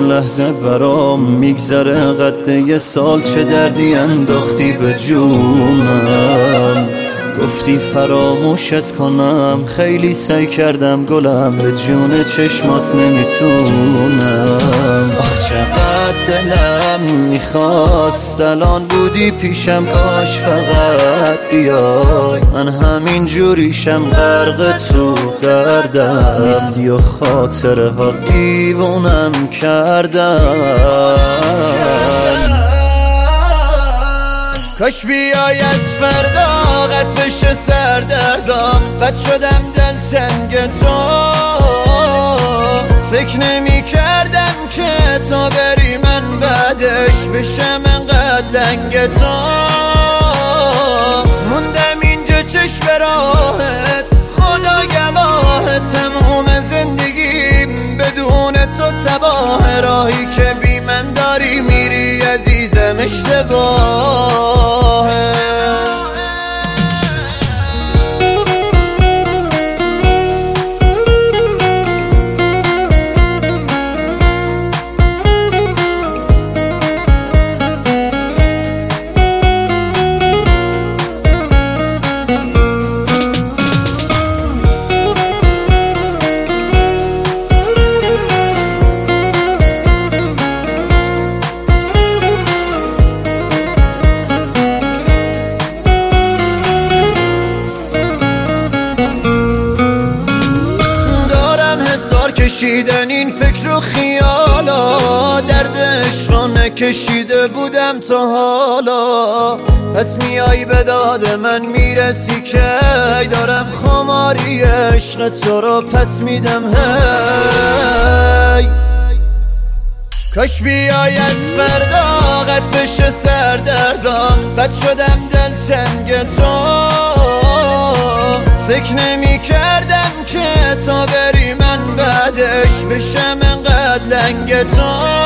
لحظه برام میگذره قد یه سال، چه دردی انداختی به جونم. گفتی فراموشت کنم، خیلی سعی کردم گلم، به جون چشمات نمیتونم. آخ چقدر دلم میخواست الان بودی پیشم، کاش فقط بیای. من همین جوریشم غرق تو دردم، نیستی و خاطره ها دیوونم کردن. کاش بیای از فردا قد بشه سردردم، بد شدم دلتنگ تو. فکر نمی کردم که تا بری من بعدش بشم انقدر لنگ تو. موندم اینجا چشم راهت، خدا گواه تموم زندگیم بدون تو تباه. راهی که بی من داری میری عزیزم اشتباهه. کشیدن این فکر و خیالا، درد عشقا نکشیده بودم تا حالا. پس میای به داد من میرسی که دارم خماری عشق تو رو پس میدم. هی کاش بیای از فردا قد بشه سردردم، بد شدم دلتنگ تو. فکر نمی کردم که تا بری من بعدش بشم انقدر لنگ تو.